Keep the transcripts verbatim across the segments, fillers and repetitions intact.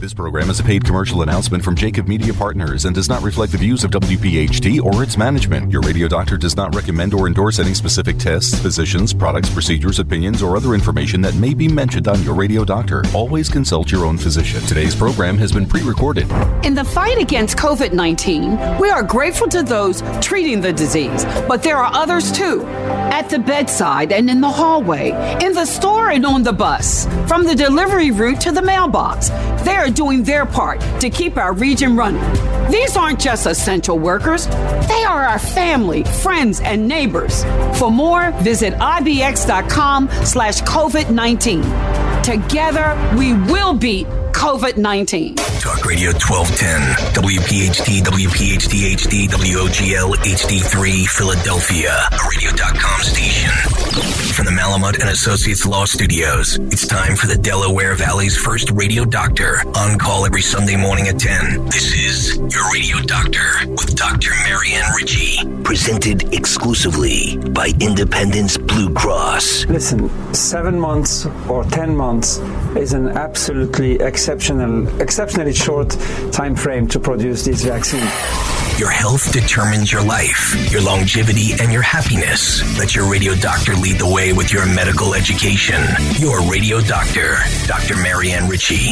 This program is a paid commercial announcement from Jacob Media Partners and does not reflect the views of W P H T or its management. Your radio doctor does not recommend or endorse any specific tests, physicians, products, procedures, opinions, or other information that may be mentioned on your radio doctor. Always consult your own physician. Today's program has been pre-recorded. In the fight against COVID nineteen, we are grateful to those treating the disease, but there are others too. At the bedside and in the hallway, in the store and on the bus, from the delivery route to the mailbox, they are doing their part to keep our region running. These aren't just essential workers. They are our family, friends, and neighbors. For more, visit ibx.com slash COVID-19. Together, we will beat COVID nineteen. Talk Radio twelve ten, W P H T, W P H T H D, W O G L H D three, Philadelphia, a radio dot com station. From the Malamut and Associates Law Studios, it's time for the Delaware Valley's first radio doctor, on call every Sunday morning at ten. This is Your Radio Doctor with Doctor Marianne Ritchie. Presented exclusively by Independence Blue Cross. Listen, seven months or ten months is an absolutely exceptional, exceptionally short time frame to produce this vaccine. Your health determines your life, your longevity, and your happiness. Let your radio doctor lead the way with your medical education. Your radio doctor, Doctor Marianne Ritchie.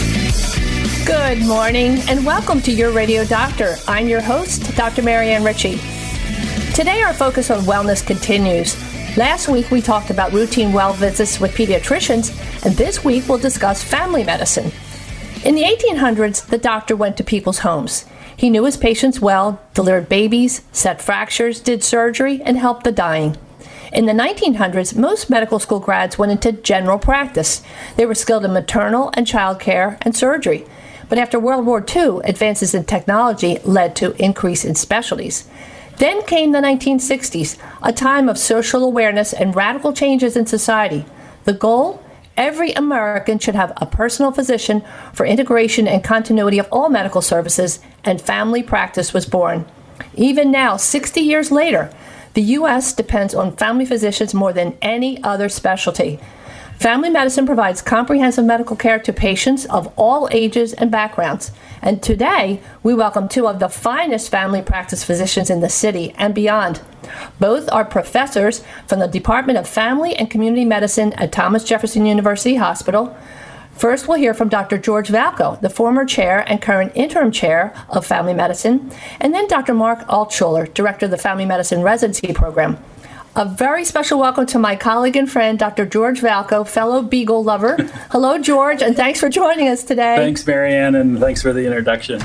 Good morning and welcome to Your Radio Doctor. I'm your host, Doctor Marianne Ritchie. Today our focus on wellness continues. Last week we talked about routine well visits with pediatricians, and this week we'll discuss family medicine. In the eighteen hundreds, the doctor went to people's homes. He knew his patients well, delivered babies, set fractures, did surgery, and helped the dying. In the nineteen hundreds, most medical school grads went into general practice. They were skilled in maternal and child care and surgery. But after World War Two, advances in technology led to increase in specialties. Then came the nineteen sixties, a time of social awareness and radical changes in society. The goal? Every American should have a personal physician for integration and continuity of all medical services, and family practice was born. Even now, sixty years later, the U S depends on family physicians more than any other specialty. Family medicine provides comprehensive medical care to patients of all ages and backgrounds. And today, we welcome two of the finest family practice physicians in the city and beyond. Both are professors from the Department of Family and Community Medicine at Thomas Jefferson University Hospital. First, we'll hear from Doctor George Valco, the former chair and current interim chair of family medicine, and then Doctor Mark Altschuler, director of the Family Medicine Residency Program. A very special welcome to my colleague and friend, Doctor George Valco, fellow Beagle lover. Hello, George, and thanks for joining us today. Thanks, Marianne, and thanks for the introduction.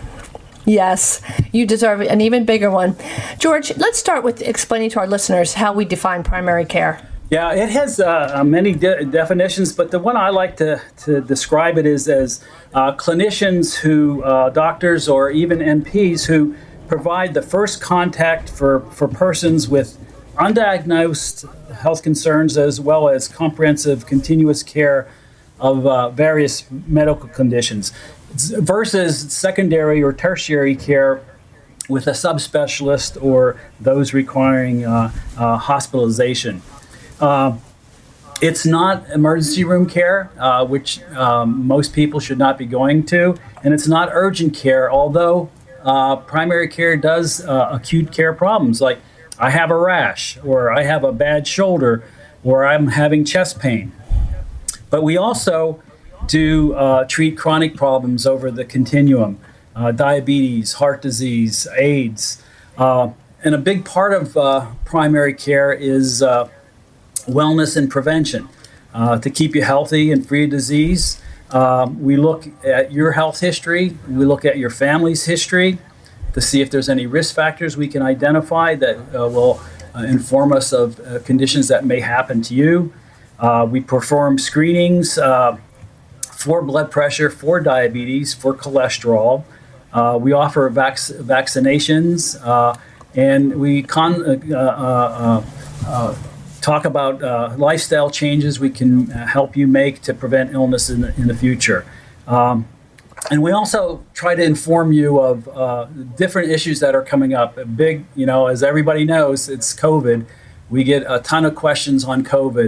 Yes, you deserve an even bigger one. George, let's start with explaining to our listeners how we define primary care. Yeah, it has uh, many de- definitions, but the one I like to, to describe it is as uh, clinicians who, uh, doctors or even N Ps who provide the first contact for, for persons with undiagnosed health concerns as well as comprehensive continuous care of uh, various medical conditions versus secondary or tertiary care with a subspecialist or those requiring uh, uh, hospitalization. Uh, it's not emergency room care, uh, which um, most people should not be going to, and it's not urgent care, although uh, primary care does uh, acute care problems like I have a rash, or I have a bad shoulder, or I'm having chest pain. But we also do uh, treat chronic problems over the continuum, uh, diabetes, heart disease, AIDS. Uh, and a big part of uh, primary care is uh, wellness and prevention. Uh, to keep you healthy and free of disease, uh, we look at your health history, we look at your family's history, to see if there's any risk factors we can identify that uh, will uh, inform us of uh, conditions that may happen to you. Uh, we perform screenings uh, for blood pressure, for diabetes, for cholesterol. Uh, we offer vac- vaccinations, uh, and we con- uh, uh, uh, talk about uh, lifestyle changes we can uh, help you make to prevent illness in the, in the future. Um, And we also try to inform you of uh, different issues that are coming up. A big, you know, as everybody knows, it's COVID. We get a ton of questions on COVID.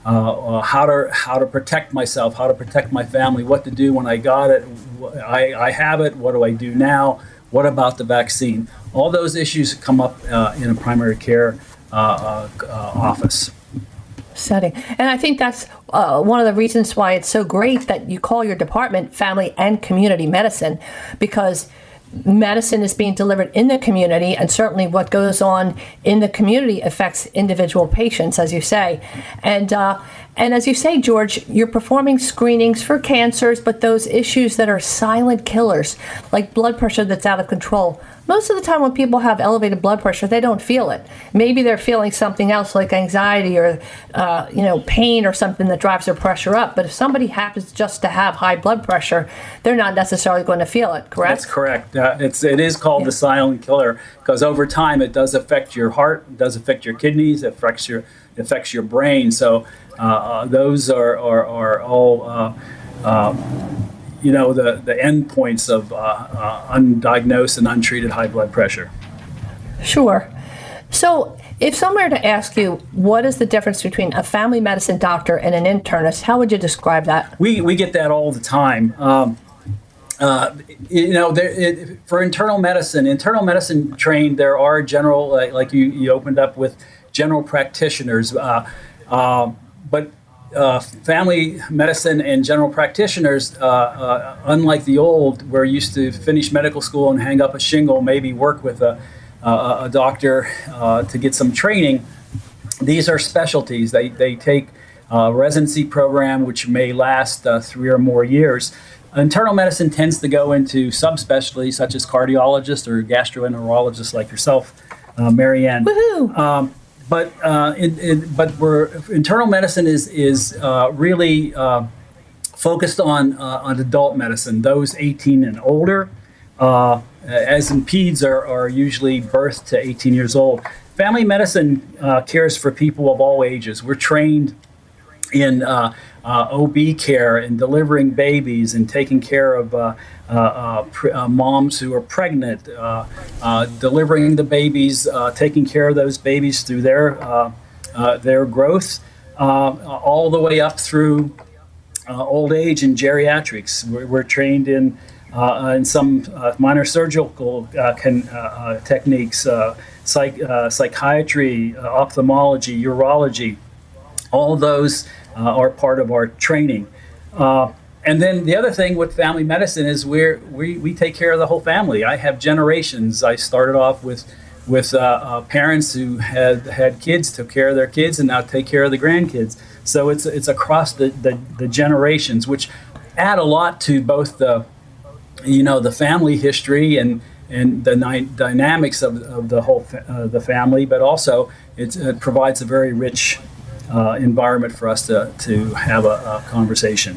uh, how to how to protect myself, how to protect my family, what to do when I got it, I, I have it, what do I do now, what about the vaccine? All those issues come up uh, in a primary care uh, uh, uh, office. Setting. And I think that's uh, one of the reasons why it's so great that you call your department Family and Community Medicine, because medicine is being delivered in the community, and certainly what goes on in the community affects individual patients, as you say. And uh, and as you say, George, you're performing screenings for cancers, but those issues that are silent killers, like blood pressure that's out of control. Most of the time when people have elevated blood pressure, they don't feel it. Maybe they're feeling something else like anxiety or, uh, you know, pain or something that drives their pressure up. But if somebody happens just to have high blood pressure, they're not necessarily going to feel it, correct? That's correct. Uh, it's, it is called yeah. the silent killer, because over time it does affect your heart, it does affect your kidneys, it affects your, it affects your brain. So uh, uh, those are, are, are all... Uh, uh, you know, the, the end points of uh, uh, undiagnosed and untreated high blood pressure. Sure. So if someone were to ask you, what is the difference between a family medicine doctor and an internist, how would you describe that? We we get that all the time. Um, uh, you know, there, it, for internal medicine, internal medicine trained, there are general, like, like you, you opened up with, general practitioners. Uh, uh, but Uh, family medicine and general practitioners, uh, uh, unlike the old, where you used to finish medical school and hang up a shingle, maybe work with a, a, a doctor uh, to get some training, these are specialties. They, they take a residency program, which may last uh, three or more years. Internal medicine tends to go into subspecialties such as cardiologists or gastroenterologists like yourself, uh, Marianne. Woohoo! Um, But uh, in, in, but we're internal medicine is is uh, really uh, focused on uh, on adult medicine, those eighteen and older. Uh, as in peds are, are usually birth to eighteen years old. Family medicine uh, cares for people of all ages. We're trained in uh, uh, O B care and delivering babies and taking care of uh, uh, uh, pr- uh, moms who are pregnant, uh, uh, delivering the babies, uh, taking care of those babies through their uh, uh, their growth, uh, all the way up through uh, old age and geriatrics. We're, we're trained in uh, in some uh, minor surgical uh, can, uh, uh, techniques, uh, psych, uh, psychiatry, uh, ophthalmology, urology. All those uh, are part of our training. Uh, and then the other thing with family medicine is we're, we we take care of the whole family. I have generations. I started off with with uh, uh, parents who had had kids, took care of their kids, and now take care of the grandkids. So it's it's across the, the, the generations, which add a lot to both the you know the family history and and the ni- dynamics of, of the whole fa- uh, the family, but also it's, it provides a very rich Uh, environment for us to, to have a, a conversation.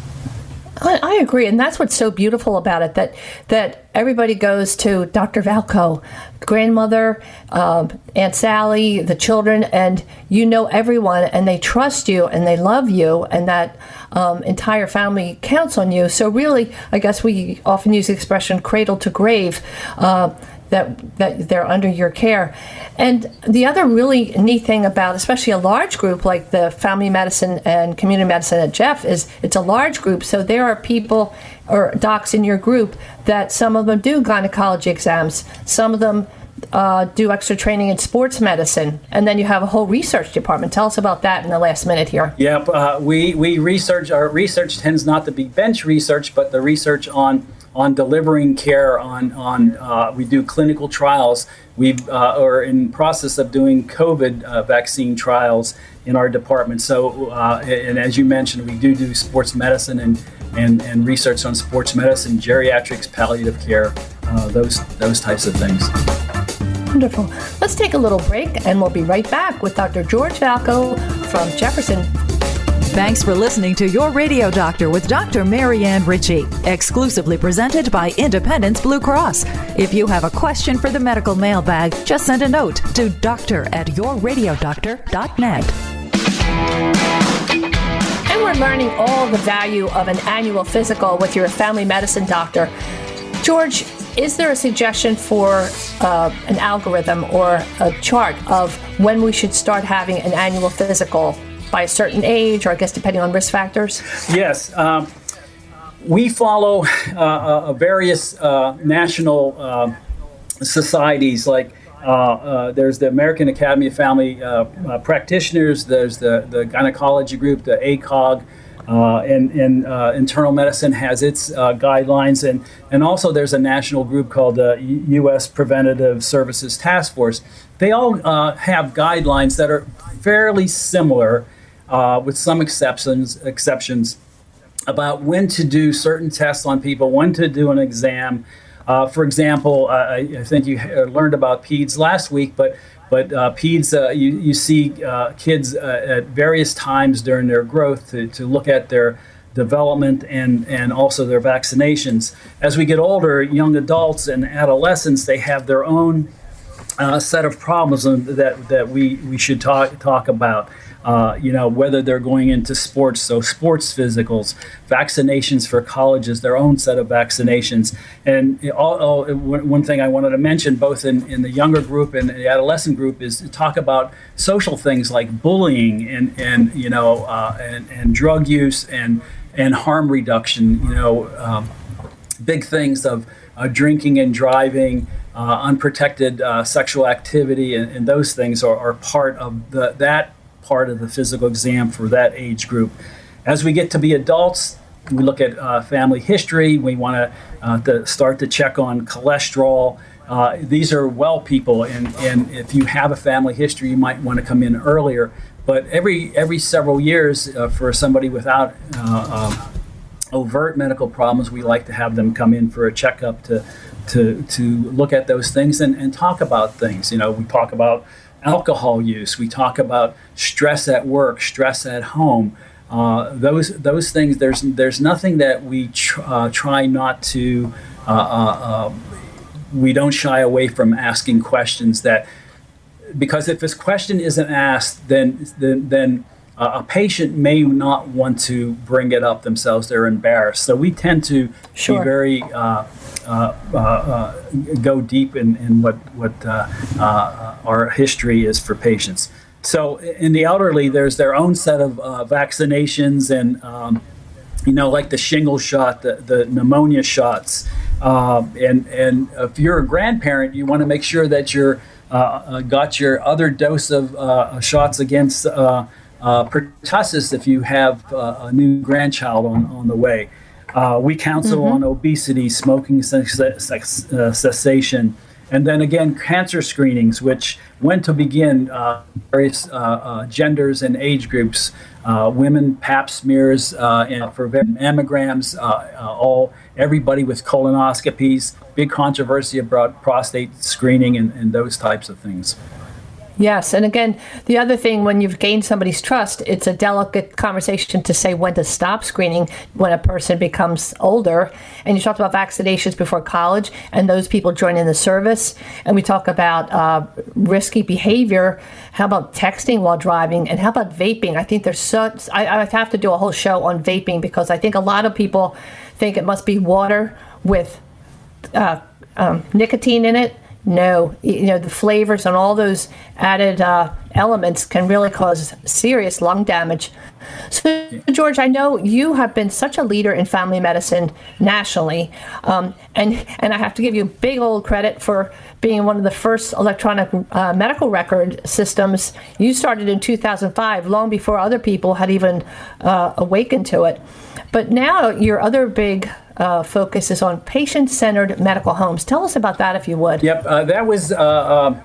I, I agree, and that's what's so beautiful about it, that that everybody goes to Doctor Valco, grandmother, um, Aunt Sally, the children, and you know everyone, and they trust you, and they love you, and that um, entire family counts on you. So really, I guess we often use the expression cradle to grave, uh, that that they're under your care. And the other really neat thing about especially a large group like the family medicine and community medicine at Jeff is it's a large group, so there are people or docs in your group that some of them do gynecology exams, some of them uh, do extra training in sports medicine, and then you have a whole research department. Tell us about that in the last minute here. Yep, uh, we, we research, our research tends not to be bench research, but the research on on delivering care, on, on uh, we do clinical trials. We uh, are in process of doing COVID uh, vaccine trials in our department. So, uh, and as you mentioned, we do do sports medicine and, and, and research on sports medicine, geriatrics, palliative care, uh, those, those types of things. Wonderful. Let's take a little break, and we'll be right back with Doctor George Valco from Jefferson. Thanks for listening to Your Radio Doctor with Doctor Marianne Ritchie, exclusively presented by Independence Blue Cross. If you have a question for the medical mailbag, just send a note to doctor at your radio doctor dot net. And we're learning all the value of an annual physical with your family medicine doctor. George, is there a suggestion for uh, an algorithm or a chart of when we should start having an annual physical by a certain age, or I guess depending on risk factors? Yes. Um, we follow uh, uh, various uh, national uh, societies, like uh, uh, there's the American Academy of Family uh, uh, Practitioners, there's the, the gynecology group, the A C O G, uh, and, and uh, internal medicine has its uh, guidelines, and, and also there's a national group called the U S Preventative Services Task Force. They all uh, have guidelines that are fairly similar, uh, with some exceptions, exceptions about when to do certain tests on people, when to do an exam. Uh, for example, uh, I, I think you learned about PEDS last week, but but uh, PEDS, uh, you, you see uh, kids uh, at various times during their growth to, to look at their development and, and also their vaccinations. As we get older, young adults and adolescents, they have their own uh, set of problems that, that we, we should talk, talk about. Uh, you know, whether they're going into sports, so sports physicals, vaccinations for colleges, their own set of vaccinations. And all, all, one thing I wanted to mention, both in, in the younger group and the adolescent group, is to talk about social things like bullying and, and you know, uh, and, and drug use and, and harm reduction, you know, um, big things of uh, drinking and driving, uh, unprotected uh, sexual activity, and, and those things are, are part of the, that part of the physical exam for that age group. As we get to be adults, we look at uh, family history. We want to, uh, to start to check on cholesterol. Uh, these are well people, and, and if you have a family history, you might want to come in earlier. But every every several years, uh, for somebody without uh, um, overt medical problems, we like to have them come in for a checkup to to to look at those things and, and talk about things. You know, we talk about alcohol use. We talk about stress at work, stress at home. Uh, those those things. There's there's nothing that we tr- uh, try not to. Uh, uh, uh, we don't shy away from asking questions that, because if this question isn't asked, then then, then uh, a patient may not want to bring it up themselves. They're embarrassed. So we tend to sure. be very. Uh, Uh, uh, uh, go deep in, in what, what uh, uh, our history is for patients. So in the elderly, there's their own set of uh, vaccinations and, um, you know, like the shingle shot, the, the pneumonia shots. Uh, and, and if you're a grandparent, you want to make sure that you're uh, uh, got your other dose of uh, shots against uh, uh, pertussis if you have uh, a new grandchild on, on the way. Uh, we counsel mm-hmm. on obesity, smoking cessation, and then again, cancer screenings, which when to begin, uh, various uh, uh, genders and age groups, uh, women, pap smears, uh, and for mammograms, uh, uh, all everybody with colonoscopies, big controversy about prostate screening and, and those types of things. Yes. And again, the other thing, when you've gained somebody's trust, it's a delicate conversation to say when to stop screening when a person becomes older. And you talked about vaccinations before college and those people joining the service. And we talk about uh, risky behavior. How about texting while driving? And how about vaping? I think there's such, I, I have to do a whole show on vaping, because I think a lot of people think it must be water with uh, um, nicotine in it. No, you know, the flavors and all those added uh, elements can really cause serious lung damage. So, George, I know you have been such a leader in family medicine nationally, um, and and I have to give you big old credit for being one of the first electronic uh, medical record systems. You started in two thousand five, long before other people had even uh, awakened to it. But now your other big uh, focus is on patient-centered medical homes. Tell us about that, if you would. Yep, uh, that was uh, uh,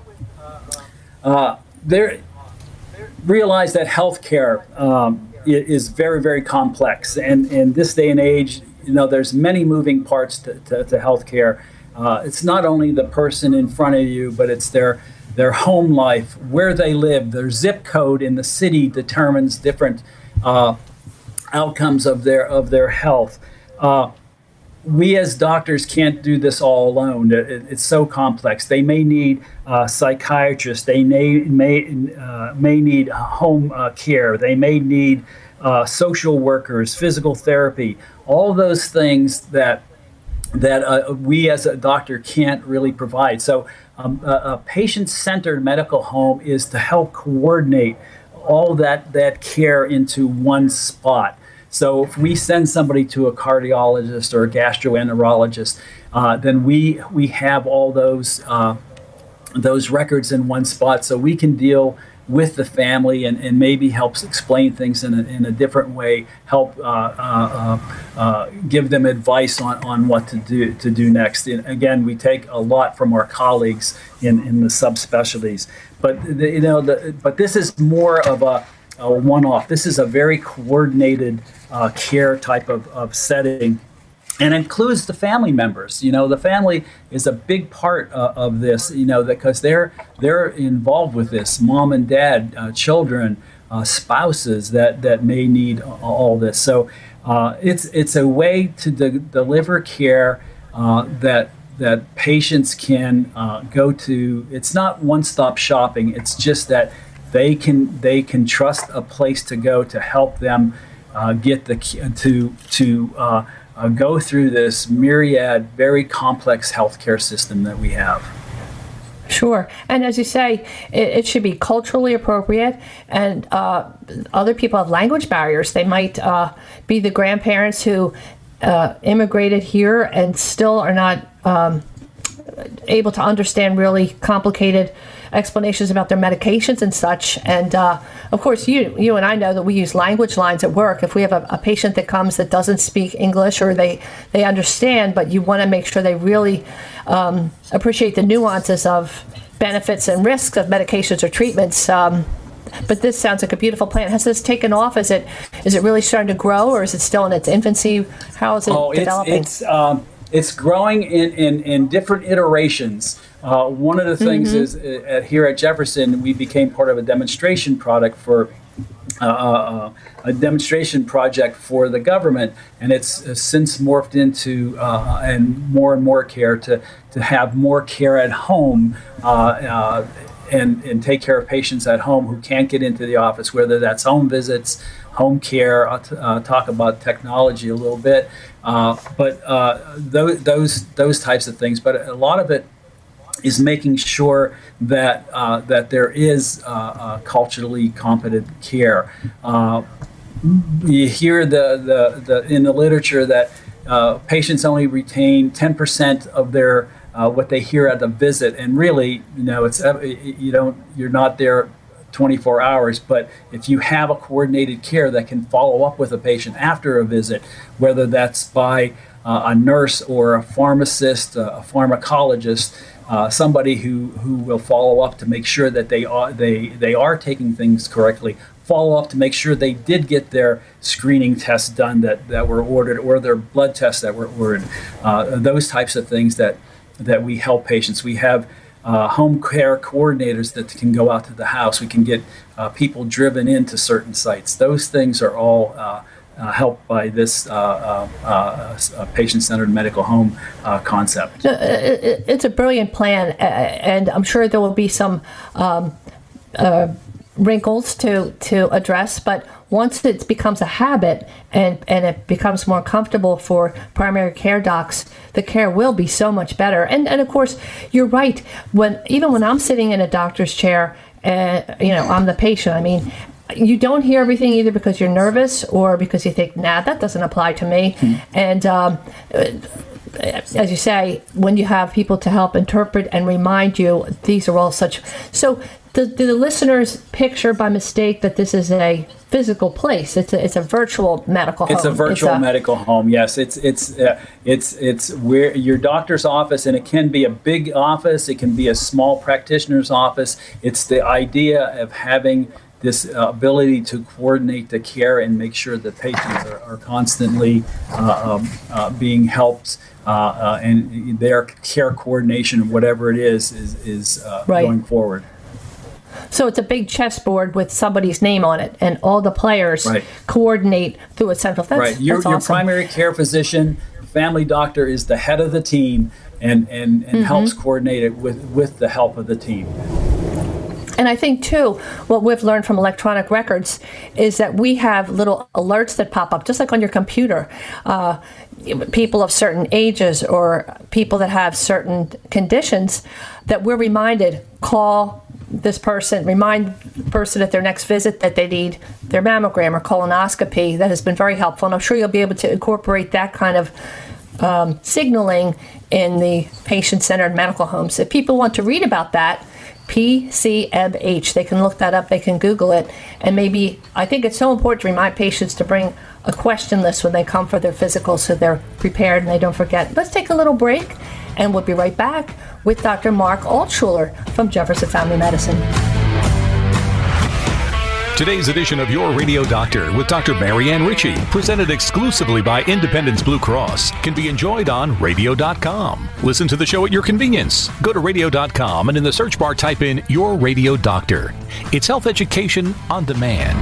uh, there. Realize that healthcare um, is very, very complex, and in this day and age, you know, there's many moving parts to, to, to healthcare. Uh, it's not only the person in front of you, but it's their their home life, where they live. Their zip code in the city determines different uh, outcomes of their of their health. Uh, we as doctors can't do this all alone. It, it, it's so complex. They may need uh, psychiatrists. They may may uh, may need home uh, care. They may need uh, social workers, physical therapy. All those things that that uh, we as a doctor can't really provide. So um, a, a patient-centered medical home is to help coordinate all that, that care into one spot. So if we send somebody to a cardiologist or a gastroenterologist, uh, then we we have all those uh, those records in one spot, so we can deal with the family and, and maybe helps explain things in a, in a different way, help uh, uh, uh, give them advice on, on what to do to do next. And again, we take a lot from our colleagues in, in the subspecialties, but the, you know, the, but this is more of a, a one-off. This is a very coordinated uh, care type of, of setting. And includes the family members. You know, the family is a big part uh, of this. You know, because they're they're involved with this. Mom and dad, uh, children, uh, spouses that, that may need all this. So uh, it's it's a way to de- deliver care uh, that that patients can uh, go to. It's not one-stop shopping. It's just that they can they can trust a place to go to help them uh, get the to to. Uh, Uh, go through this myriad, very complex healthcare system that we have. Sure. And as you say, it, it should be culturally appropriate. And uh, other people have language barriers. They might uh, be the grandparents who uh, immigrated here and still are not um, able to understand really complicated explanations about their medications and such. And uh, of course, you you and I know that we use language lines at work. If we have a, a patient that comes that doesn't speak English or they, they understand, but you want to make sure they really um, appreciate the nuances of benefits and risks of medications or treatments. Um, but this sounds like a beautiful plan. Has this taken off? Is it is it really starting to grow, or is it still in its infancy? How is it oh, developing? It's, it's, um, it's growing in, in, in different iterations. Uh, one of the things mm-hmm. is uh, at, here at Jefferson, we became part of a demonstration product for uh, uh, a demonstration project for the government, and it's uh, since morphed into uh, and more and more care to to have more care at home uh, uh, and and take care of patients at home who can't get into the office, whether that's home visits, home care. I'll t- uh, talk about technology a little bit, uh, but uh, those those those types of things. But a lot of it is making sure that uh, that there is uh, uh, culturally competent care. Uh, you hear the, the, the in the literature that uh, patients only retain ten percent of their uh, what they hear at the visit, and really, you know, it's you don't you're not there twenty-four hours. But if you have a coordinated care that can follow up with a patient after a visit, whether that's by uh, a nurse or a pharmacist, uh, a pharmacologist. Uh, somebody who, who will follow up to make sure that they are they they are taking things correctly, follow up to make sure they did get their screening tests done that, that were ordered, or their blood tests that were ordered, uh, those types of things that that we help patients. We have uh, home care coordinators that can go out to the house. We can get uh, people driven into certain sites. Those things are all uh, Uh, helped by this uh, uh, uh, patient-centered medical home uh, concept. It's a brilliant plan, and I'm sure there will be some um, uh, wrinkles to, to address, but once it becomes a habit and, and it becomes more comfortable for primary care docs, the care will be so much better. And, and of course, you're right. When even when I'm sitting in a doctor's chair, and you know, I'm the patient, I mean, you don't hear everything either because you're nervous or because you think, nah, that doesn't apply to me. Mm-hmm. And um, as you say, when you have people to help interpret and remind you, these are all such. So do, do the listeners picture by mistake that this is a physical place? It's a, it's a virtual medical home. It's a virtual it's a, medical home. Yes, it's it's uh, it's it's where your doctor's office, and it can be a big office, it can be a small practitioner's office. It's the idea of having this uh, ability to coordinate the care and make sure that patients are, are constantly uh, um, uh, being helped, uh, uh, and their care coordination, whatever it is, is, is uh, right. going forward. So it's a big chessboard with somebody's name on it, and all the players right. coordinate through a central. That's, right. Your, that's your awesome. primary care physician, family doctor, is the head of the team, and, and, and mm-hmm. helps coordinate it with, with the help of the team. And I think, too, what we've learned from electronic records is that we have little alerts that pop up, just like on your computer. Uh, people of certain ages or people that have certain conditions that we're reminded, call this person, remind the person at their next visit that they need their mammogram or colonoscopy. That has been very helpful. And I'm sure you'll be able to incorporate that kind of um, signaling in the patient-centered medical homes. If people want to read about that, P C M H, they can look that up, they can Google it. And maybe, I think it's so important to remind patients to bring a question list when they come for their physical so they're prepared and they don't forget. Let's take a little break, and we'll be right back with Doctor Mark Altshuler from Jefferson Family Medicine. Today's edition of Your Radio Doctor with Doctor Marianne Ritchie, presented exclusively by Independence Blue Cross, can be enjoyed on radio dot com. Listen to the show at your convenience. Go to radio dot com and in the search bar type in Your Radio Doctor. It's health education on demand.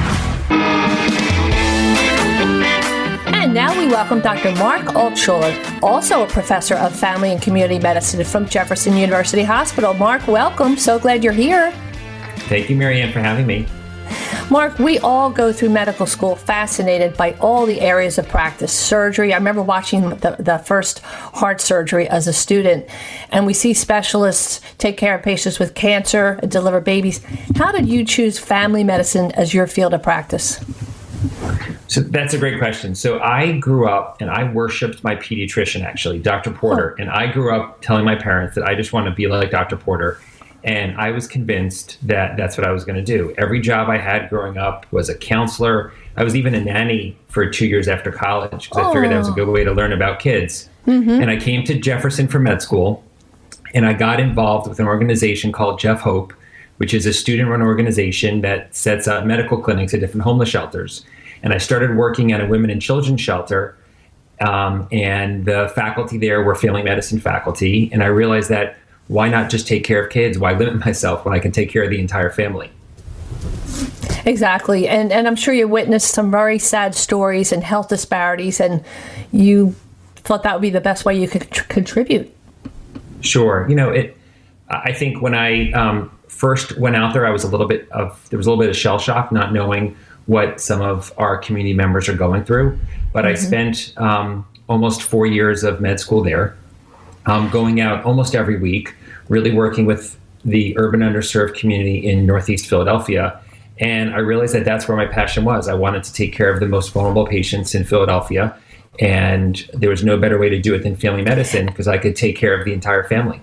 And now we welcome Doctor Mark Altshuler, also a professor of family and community medicine from Jefferson University Hospital. Mark, welcome. So glad you're here. Thank you, Marianne, for having me. Mark, we all go through medical school fascinated by all the areas of practice. Surgery, I remember watching the, the first heart surgery as a student, and we see specialists take care of patients with cancer and deliver babies. How did you choose family medicine as your field of practice? So that's a great question. So I grew up and I worshiped my pediatrician, actually, Doctor Porter. Oh. And I grew up telling my parents that I just want to be like Doctor Porter. And I was convinced that that's what I was going to do. Every job I had growing up was a counselor. I was even a nanny for two years after college because I figured that was a good way to learn about kids. Mm-hmm. And I came to Jefferson for med school, and I got involved with an organization called Jeff Hope, which is a student-run organization that sets up medical clinics at different homeless shelters. And I started working at a women and children's shelter, um, and the faculty there were family medicine faculty. And I realized that why not just take care of kids? Why limit myself when I can take care of the entire family? Exactly. And and I'm sure you witnessed some very sad stories and health disparities, and you thought that would be the best way you could tr- contribute. Sure. You know, it. I think when I um, first went out there, I was a little bit of, there was a little bit of shell shock, not knowing what some of our community members are going through. But mm-hmm. I spent um, almost four years of med school there, um, going out almost every week, really working with the urban underserved community in Northeast Philadelphia. And I realized that that's where my passion was. I wanted to take care of the most vulnerable patients in Philadelphia. And there was no better way to do it than family medicine, because I could take care of the entire family.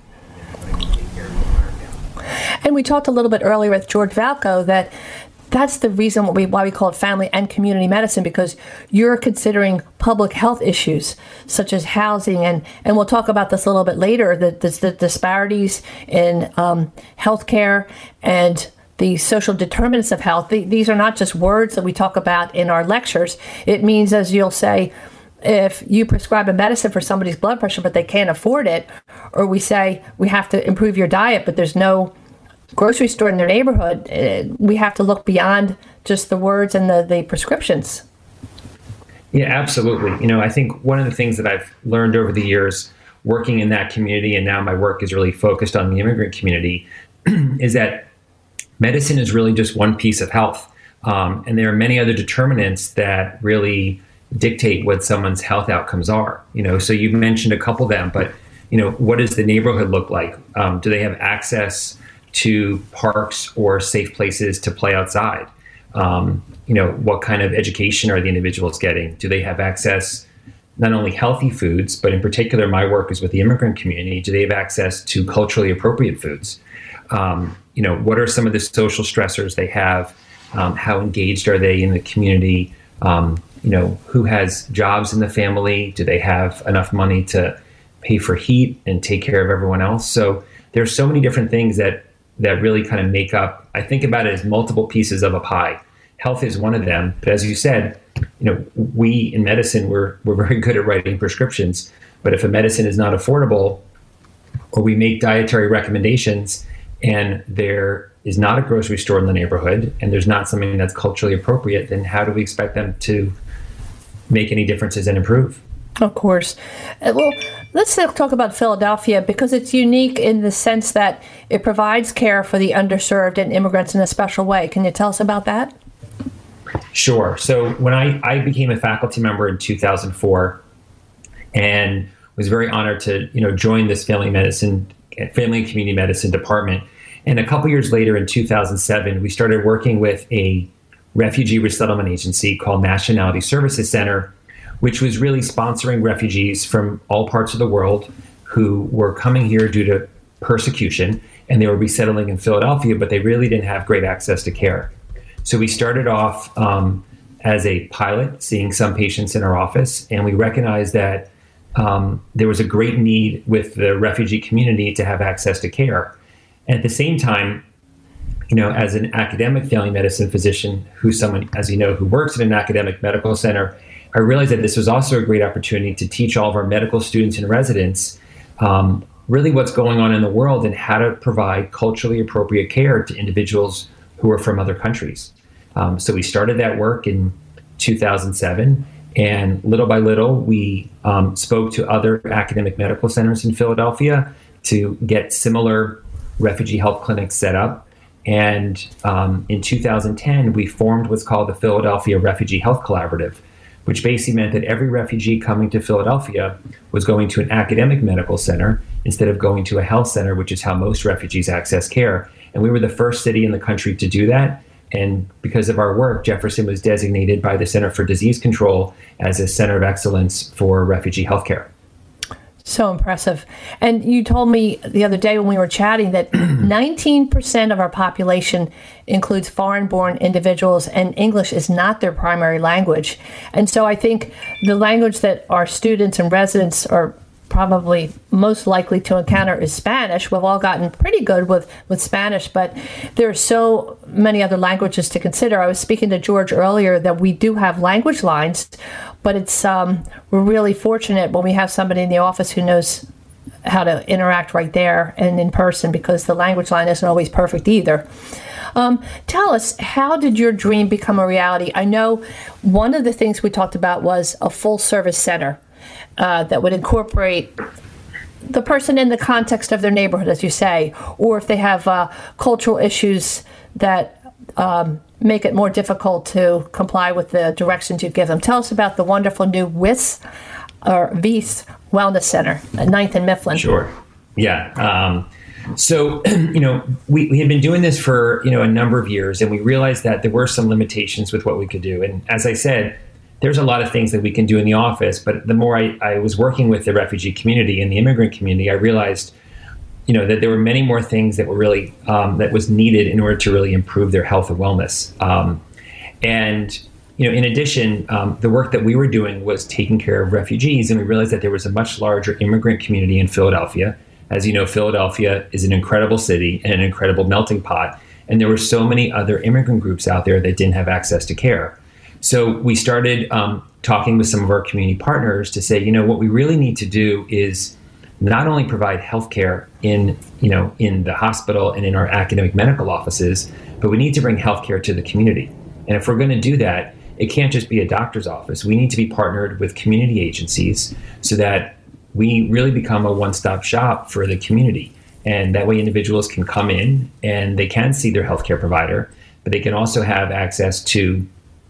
And we talked a little bit earlier with George Valco that that's the reason why we, why we call it family and community medicine, because you're considering public health issues such as housing. And, and we'll talk about this a little bit later, the, the, the disparities in um, healthcare and the social determinants of health. The, these are not just words that we talk about in our lectures. It means, as you'll say, if you prescribe a medicine for somebody's blood pressure, but they can't afford it, or we say we have to improve your diet, but there's no grocery store in their neighborhood, we have to look beyond just the words and the, the prescriptions. Yeah, absolutely. You know, I think one of the things that I've learned over the years working in that community, and now my work is really focused on the immigrant community, is that medicine is really just one piece of health. Um, and there are many other determinants that really dictate what someone's health outcomes are. You know, so you've mentioned a couple of them, but, you know, what does the neighborhood look like? Um, do they have access to parks or safe places to play outside? Um, you know, what kind of education are the individuals getting? Do they have access, not only healthy foods, but in particular, my work is with the immigrant community. Do they have access to culturally appropriate foods? Um, you know, what are some of the social stressors they have? Um, how engaged are they in the community? Um, you know, who has jobs in the family? Do they have enough money to pay for heat and take care of everyone else? So there's so many different things that that really kind of make up, I think about it as multiple pieces of a pie. Health is one of them, but as you said, you know, we in medicine, we're we're very good at writing prescriptions, but if a medicine is not affordable, or we make dietary recommendations and there is not a grocery store in the neighborhood and there's not something that's culturally appropriate, then how do we expect them to make any differences and improve? Of course. Uh, well, let's talk about Philadelphia, because it's unique in the sense that it provides care for the underserved and immigrants in a special way. Can you tell us about that? Sure. So when I, I became a faculty member in two thousand four and was very honored to, you know, join this family medicine, family and community medicine department. And a couple years later, in two thousand seven, we started working with a refugee resettlement agency called Nationality Services Center, which was really sponsoring refugees from all parts of the world who were coming here due to persecution, and they were resettling in Philadelphia, but they really didn't have great access to care. So we started off um, as a pilot, seeing some patients in our office, and we recognized that um, there was a great need with the refugee community to have access to care. And at the same time, you know, as an academic family medicine physician, who's someone, as you know, who works in an academic medical center, I realized that this was also a great opportunity to teach all of our medical students and residents um, really what's going on in the world and how to provide culturally appropriate care to individuals who are from other countries. Um, so we started that work in two thousand seven, and little by little, we um, spoke to other academic medical centers in Philadelphia to get similar refugee health clinics set up. And um, in two thousand ten, we formed what's called the Philadelphia Refugee Health Collaborative, which basically meant that every refugee coming to Philadelphia was going to an academic medical center instead of going to a health center, which is how most refugees access care. And we were the first city in the country to do that. And because of our work, Jefferson was designated by the Center for Disease Control as a center of excellence for refugee healthcare. So impressive. And you told me the other day when we were chatting that nineteen percent of our population includes foreign-born individuals, and English is not their primary language. And so I think the language that our students and residents are probably most likely to encounter is Spanish. We've all gotten pretty good with, with Spanish, but there are so many other languages to consider. I was speaking to George earlier that we do have language lines, but it's um, we're really fortunate when we have somebody in the office who knows how to interact right there and in person, because the language line isn't always perfect either. Um, tell us, how did your dream become a reality? I know one of the things we talked about was a full-service center uh, that would incorporate the person in the context of their neighborhood, as you say, or if they have uh, cultural issues that um, make it more difficult to comply with the directions you give them. Tell us about the wonderful new W I S, or V I S Wellness Center at ninth and Mifflin. Sure. Yeah. Um, so, you know, we, we had been doing this for, you know, a number of years, and we realized that there were some limitations with what we could do. And as I said, there's a lot of things that we can do in the office, but the more I, I was working with the refugee community and the immigrant community, I realized, you know, that there were many more things that were really, um, that was needed in order to really improve their health and wellness. Um, and, you know, in addition, um, the work that we were doing was taking care of refugees, and we realized that there was a much larger immigrant community in Philadelphia. As you know, Philadelphia is an incredible city and an incredible melting pot, and there were so many other immigrant groups out there that didn't have access to care. So we started um, talking with some of our community partners to say, you know, what we really need to do is not only provide healthcare in, you know, in the hospital and in our academic medical offices, but we need to bring healthcare to the community. And if we're going to do that, it can't just be a doctor's office. We need to be partnered with community agencies so that we really become a one-stop shop for the community. And that way individuals can come in and they can see their healthcare provider, but they can also have access to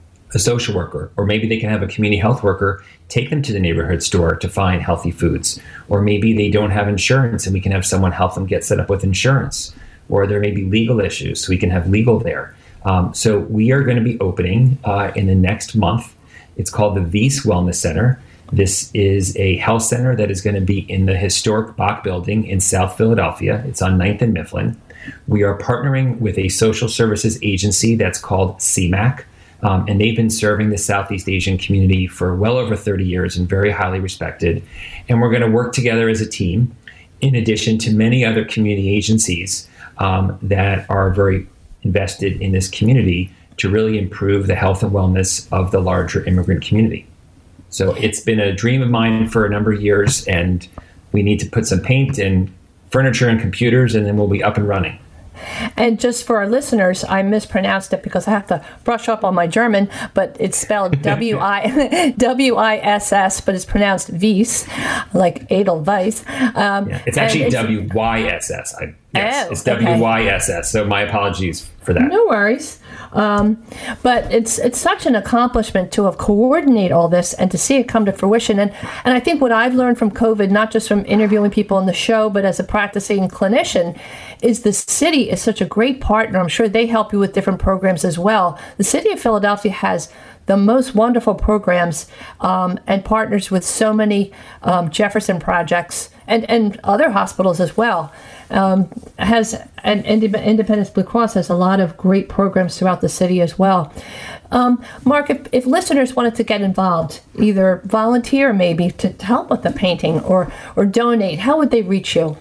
a social worker, or maybe they can have a community health worker take them to the neighborhood store to find healthy foods. Or maybe they don't have insurance and we can have someone help them get set up with insurance. Or there may be legal issues, so we can have legal there. Um, so we are going to be opening uh, in the next month. It's called the V I S Wellness Center. This is a health center that is going to be in the historic Bach Building in South Philadelphia. It's on ninth and Mifflin. We are partnering with a social services agency that's called C MAC. Um, and they've been serving the Southeast Asian community for well over thirty years and very highly respected. And we're going to work together as a team, in addition to many other community agencies um, that are very invested in this community to really improve the health and wellness of the larger immigrant community. So it's been a dream of mine for a number of years, and we need to put some paint and furniture and computers, and then we'll be up and running. And just for our listeners, I mispronounced it because I have to brush up on my German, but it's spelled W I W I S S, but it's pronounced Wies, like Edelweiss. Um, yeah, it's actually W Y S S. I Yes, oh, it's W Y S S. So my apologies for that. No worries. Um, but it's it's such an accomplishment to have coordinated all this and to see it come to fruition. And, and I think what I've learned from COVID, not just from interviewing people on the show, but as a practicing clinician, is the city is such a great partner. I'm sure they help you with different programs as well. The city of Philadelphia has the most wonderful programs um, and partners with so many um, Jefferson projects and, and other hospitals as well. Um, has and Independence Blue Cross has a lot of great programs throughout the city as well. Um, Mark, if, if listeners wanted to get involved, either volunteer maybe to, to help with the painting or or donate, how would they reach you?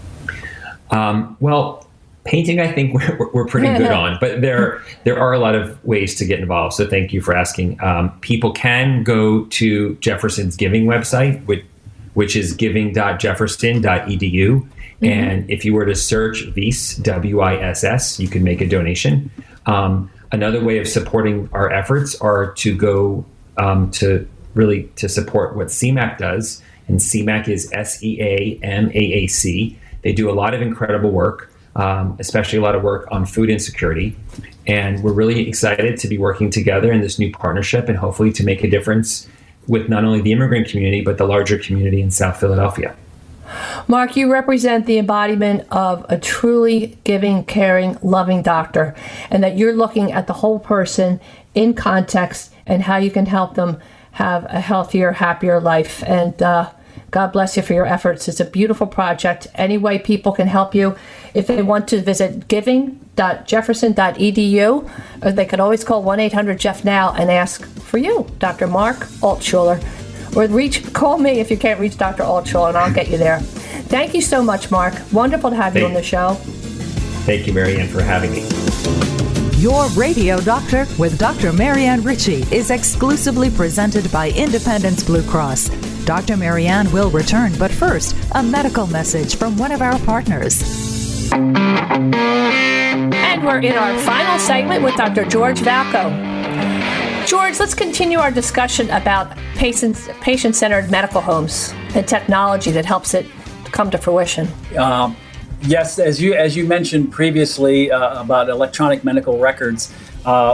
Um, well, painting, I think we're, we're pretty good on, but there there are a lot of ways to get involved. So thank you for asking. Um, people can go to Jefferson's giving website, which, which is giving dot jefferson dot e d u. Mm-hmm. And if you were to search V I S, W I S S, you can make a donation. Um, another way of supporting our efforts are to go um, to really to support what C MAC does. And C MAC is S E A M A A C. They do a lot of incredible work, um, especially a lot of work on food insecurity. And we're really excited to be working together in this new partnership and hopefully to make a difference with not only the immigrant community, but the larger community in South Philadelphia. Mark, you represent the embodiment of a truly giving, caring, loving doctor, and that you're looking at the whole person in context and how you can help them have a healthier, happier life. And uh, God bless you for your efforts. It's a beautiful project. Any way people can help you, if they want to visit giving dot jefferson dot e d u, or they could always call one eight hundred Jeff now and ask for you, Doctor Mark Altshuler. Or reach, call me if you can't reach Doctor Altshuler, and I'll get you there. Thank you so much, Mark. Wonderful to have Thank you on the show. Thank you, Marianne, for having me. Your Radio Doctor with Doctor Marianne Ritchie is exclusively presented by Independence Blue Cross. Doctor Marianne will return, but first, a medical message from one of our partners. And we're in our final segment with Doctor George Valco. George, let's continue our discussion about patient, patient-centered medical homes and technology that helps it come to fruition. Um, yes, as you as you mentioned previously uh, about electronic medical records, uh,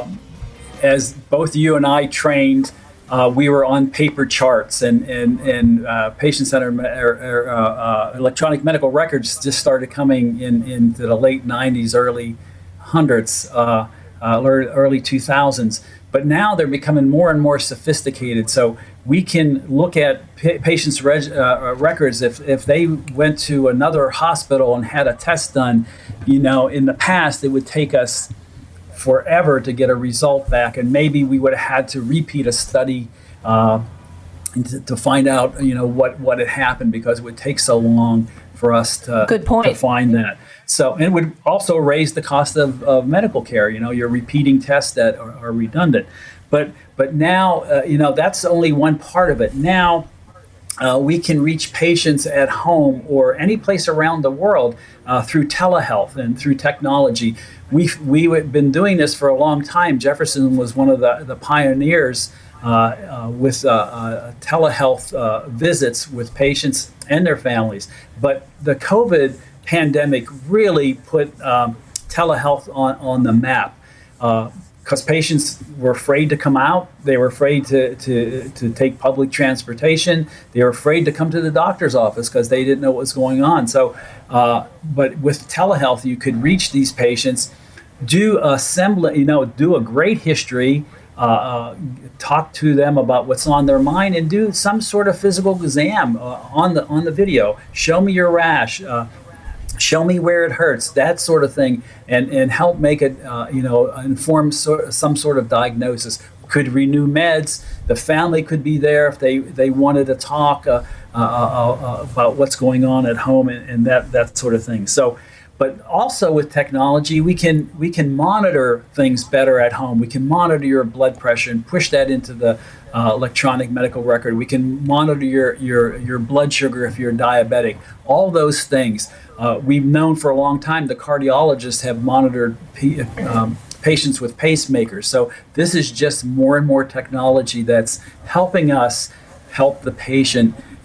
as both you and I trained, uh, we were on paper charts, and and and uh, patient-centered or, or, uh, uh, electronic medical records just started coming in into the late nineties, early hundreds, uh, uh, early two thousands. But now they're becoming more and more sophisticated. So we can look at pa- patients' reg- uh, records. If if they went to another hospital and had a test done, you know, in the past it would take us forever to get a result back, and maybe we would have had to repeat a study uh, to, to find out, you know, what what had happened, because it would take so long for us to, Good point. to find that. So, and it would also raise the cost of, of medical care. You know, you're repeating tests that are, are redundant. But but now, uh, you know, that's only one part of it. Now, uh, we can reach patients at home or any place around the world uh, through telehealth and through technology. We've, we've been doing this for a long time. Jefferson was one of the, the pioneers uh, uh, with uh, uh, telehealth uh, visits with patients and their families. But the COVID pandemic really put um, telehealth on, on the map because uh, patients were afraid to come out. They were afraid to, to, to take public transportation. They were afraid to come to the doctor's office because they didn't know what was going on. So, uh, but with telehealth, you could reach these patients, do a sembla- you know, do a great history, uh, uh, talk to them about what's on their mind, and do some sort of physical exam uh, on the on the video. Show me your rash. Uh, Show me where it hurts, that sort of thing, and, and help make it, uh, you know, inform so, some sort of diagnosis. Could renew meds. The family could be there if they, they wanted to talk uh, uh, uh, about what's going on at home and, and that, that sort of thing. So, but also with technology, we can we can monitor things better at home. We can monitor your blood pressure and push that into the uh, electronic medical record. We can monitor your, your, your blood sugar if you're diabetic. All those things. Uh, we've known for a long time the cardiologists have monitored p- um, patients with pacemakers. So this is just more and more technology that's helping us help the patient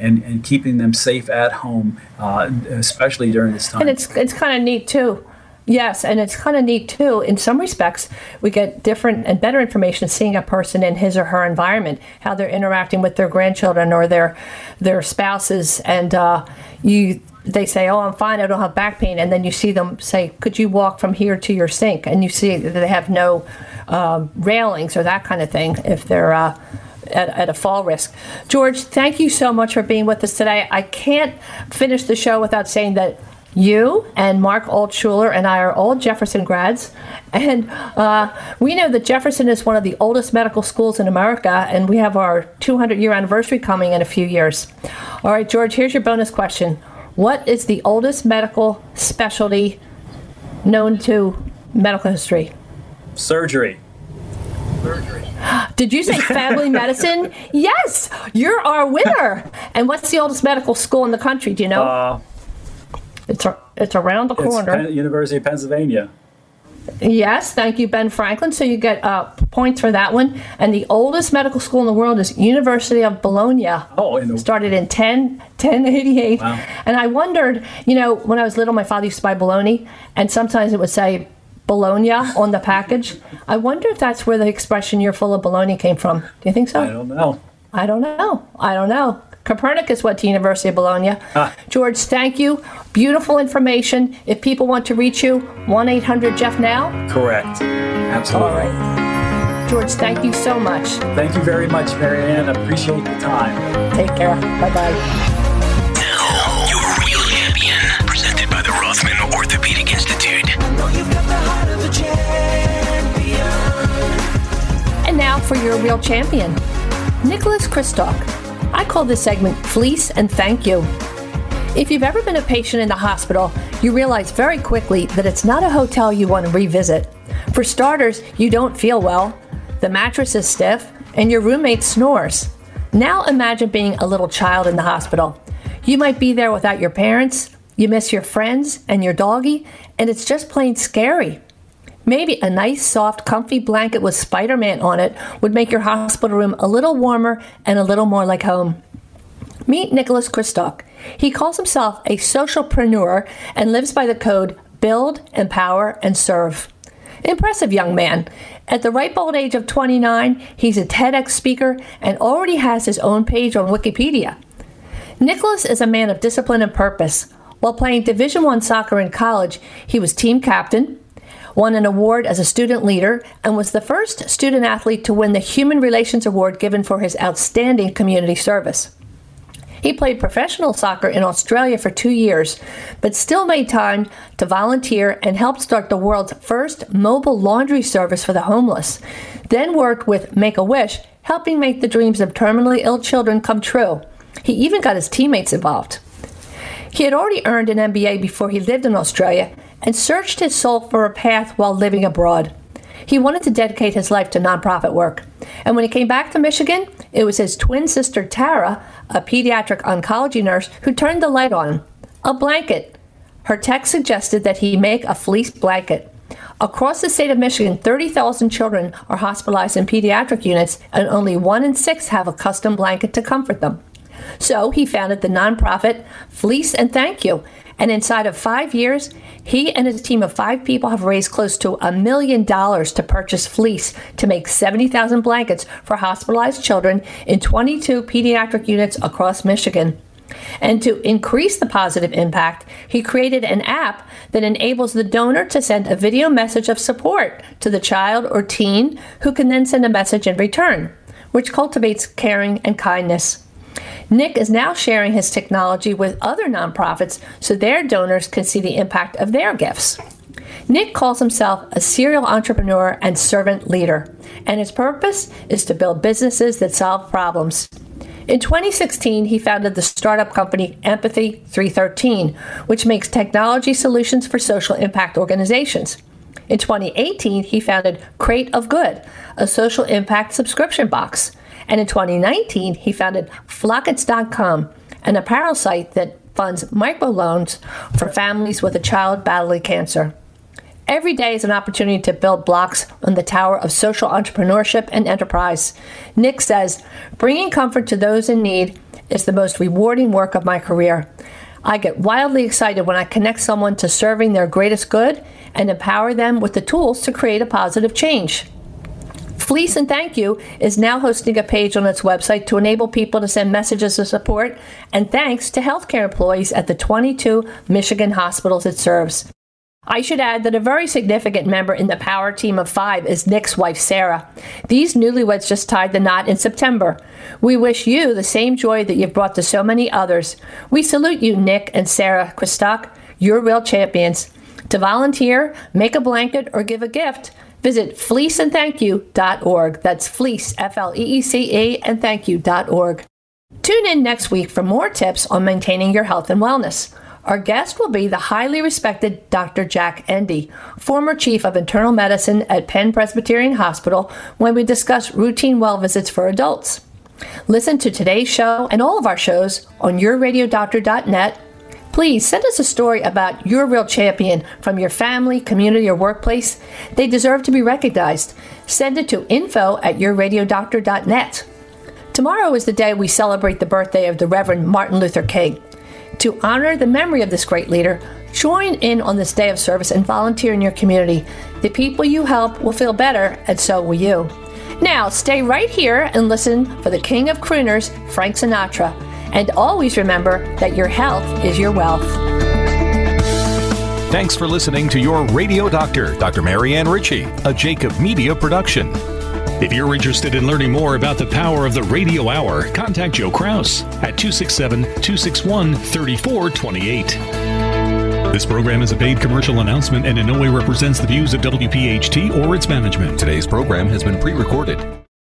and, and keeping them safe at home, uh, especially during this time. And it's it's kind of neat too. Yes, and it's kind of neat too. In some respects, we get different and better information seeing a person in his or her environment, how they're interacting with their grandchildren or their their spouses, and uh, you. They say, "Oh, I'm fine. I don't have back pain," and then you see them say, "Could you walk from here to your sink?" And you see that they have no um, railings or that kind of thing if they're uh, at, at a fall risk. George, thank you so much for being with us today. I can't finish the show without saying that you and Mark Altshuler and I are all Jefferson grads, and uh, we know that Jefferson is one of the oldest medical schools in America, and we have our two hundred year anniversary coming in a few years. All right, George, here's your bonus question. What is the oldest medical specialty known to medical history? Surgery. Surgery. Did you say family medicine? Yes, you're our winner. And what's the oldest medical school in the country? Do you know? Uh, It's a, it's around the corner. It's Penn, University of Pennsylvania. Yes, thank you, Ben Franklin. So you get uh, points for that one. And the oldest medical school in the world is University of Bologna. Oh, in the... started in ten eighty-eight. Wow. And I wondered, you know, when I was little, my father used to buy bologna, and sometimes it would say Bologna on the package. I wonder if that's where the expression "you're full of bologna" came from. Do you think so? I don't know. I don't know. I don't know. Copernicus went to University of Bologna. Ah. George, thank you. Beautiful information. If people want to reach you, one eight hundred Jeff now? Correct. Absolutely. All right. George, thank you so much. Thank you very much, Marianne. Appreciate the time. Take care. Bye-bye. Now, your real champion, presented by the Rothman Orthopedic Institute. I know you've got the heart of a champion. And now for your real champion, Nicholas Kristof. I call this segment Fleece and Thank You. If you've ever been a patient in the hospital, you realize very quickly that it's not a hotel you want to revisit. For starters, you don't feel well, the mattress is stiff, and your roommate snores. Now imagine being a little child in the hospital. You might be there without your parents, you miss your friends and your doggy, and it's just plain scary. Maybe a nice, soft, comfy blanket with Spider-Man on it would make your hospital room a little warmer and a little more like home. Meet Nicholas Kristof. He calls himself a socialpreneur and lives by the code Build, Empower, and Serve. Impressive young man. At the ripe old age of twenty-nine, he's a TEDx speaker and already has his own page on Wikipedia. Nicholas is a man of discipline and purpose. While playing Division I soccer in college, he was team captain, won an award as a student leader, and was the first student athlete to win the Human Relations Award given for his outstanding community service. He played professional soccer in Australia for two years, but still made time to volunteer and helped start the world's first mobile laundry service for the homeless. Then worked with Make-A-Wish, helping make the dreams of terminally ill children come true. He even got his teammates involved. He had already earned an M B A before he lived in Australia and searched his soul for a path while living abroad. He wanted to dedicate his life to nonprofit work. And when he came back to Michigan, it was his twin sister Tara, a pediatric oncology nurse, who turned the light on. A blanket. Her text suggested that he make a fleece blanket. Across the state of Michigan, thirty thousand children are hospitalized in pediatric units, and only one in six have a custom blanket to comfort them. So he founded the nonprofit Fleece and Thank You. And inside of five years, he and his team of five people have raised close to a million dollars to purchase fleece to make seventy thousand blankets for hospitalized children in twenty-two pediatric units across Michigan. And to increase the positive impact, he created an app that enables the donor to send a video message of support to the child or teen, who can then send a message in return, which cultivates caring and kindness. Nick is now sharing his technology with other nonprofits so their donors can see the impact of their gifts. Nick calls himself a serial entrepreneur and servant leader, and his purpose is to build businesses that solve problems. In twenty sixteen, he founded the startup company Empathy three thirteen, which makes technology solutions for social impact organizations. In twenty eighteen, he founded Crate of Good, a social impact subscription box. And in twenty nineteen, he founded Flockets dot com, an apparel site that funds microloans for families with a child battling cancer. Every day is an opportunity to build blocks on the tower of social entrepreneurship and enterprise. Nick says, bringing comfort to those in need is the most rewarding work of my career. I get wildly excited when I connect someone to serving their greatest good and empower them with the tools to create a positive change. Fleece and Thank You is now hosting a page on its website to enable people to send messages of support and thanks to healthcare employees at the twenty-two Michigan hospitals it serves. I should add that a very significant member in the power team of five is Nick's wife, Sarah. These newlyweds just tied the knot in September. We wish you the same joy that you've brought to so many others. We salute you, Nick and Sarah Christock. You're real champions. To volunteer, make a blanket, or give a gift, visit fleece and thank you dot org. That's fleece, F L E E C E, and thank you dot org. Tune in next week for more tips on maintaining your health and wellness. Our guest will be the highly respected Doctor Jack Endy, former chief of internal medicine at Penn Presbyterian Hospital, when we discuss routine well visits for adults. Listen to today's show and all of our shows on your radio doctor dot net. Please send us a story about your real champion from your family, community, or workplace. They deserve to be recognized. Send it to info at your radio doctor dot net. Tomorrow is the day we celebrate the birthday of the Reverend Martin Luther King. To honor the memory of this great leader, join in on this day of service and volunteer in your community. The people you help will feel better, and so will you. Now, stay right here and listen for the king of crooners, Frank Sinatra. And always remember that your health is your wealth. Thanks for listening to Your Radio Doctor, Doctor Marianne Ritchie, a Jacob Media production. If you're interested in learning more about the power of the radio hour, contact Joe Kraus at two six seven, two six one, three four two eight. This program is a paid commercial announcement and in no way represents the views of W P H T or its management. Today's program has been pre-recorded.